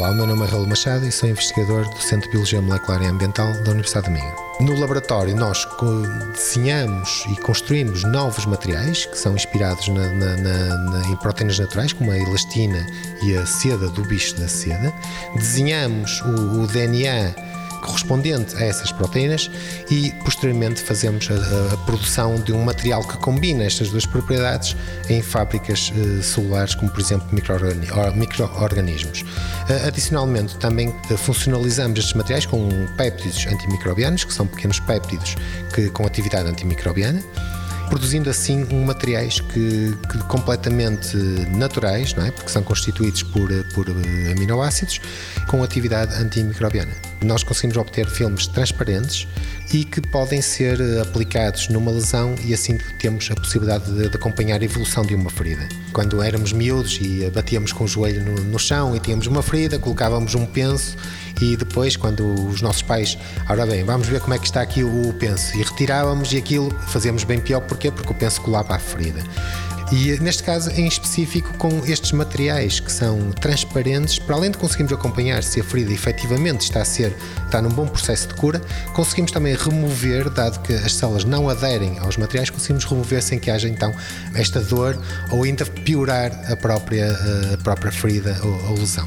Olá, o meu nome é Raul Machado e sou investigador do Centro de Biologia Molecular e Ambiental da Universidade de Minho. No laboratório nós desenhamos e construímos novos materiais que são inspirados em proteínas naturais, como a elastina e a seda do bicho da seda. Desenhamos o DNA correspondente a essas proteínas e posteriormente fazemos a produção de um material que combina estas duas propriedades em fábricas celulares, como por exemplo micro-organismos. Adicionalmente também funcionalizamos estes materiais com péptidos antimicrobianos, que são pequenos péptidos com atividade antimicrobiana, produzindo assim materiais que completamente naturais, não é? Porque são constituídos por aminoácidos com atividade antimicrobiana. Nós conseguimos obter filmes transparentes e que podem ser aplicados numa lesão e assim temos a possibilidade de acompanhar a evolução de uma ferida. Quando éramos miúdos e batíamos com o joelho no chão e tínhamos uma ferida, colocávamos um penso e depois, quando os nossos pais, ora bem, vamos ver como é que está aqui o penso, e retirávamos e aquilo fazíamos bem pior. Porquê? Porque o penso colava à ferida. E neste caso, em específico, com estes materiais que são transparentes, para além de conseguirmos acompanhar se a ferida efetivamente está num bom processo de cura, conseguimos também remover, dado que as células não aderem aos materiais, conseguimos remover sem que haja então esta dor ou ainda piorar a própria ferida ou lesão.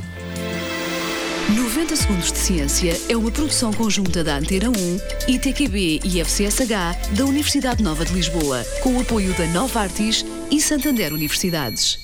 90 Segundos de Ciência é uma produção conjunta da Antena 1, ITQB e FCSH da Universidade Nova de Lisboa, com o apoio da Novartis e Santander Universidades.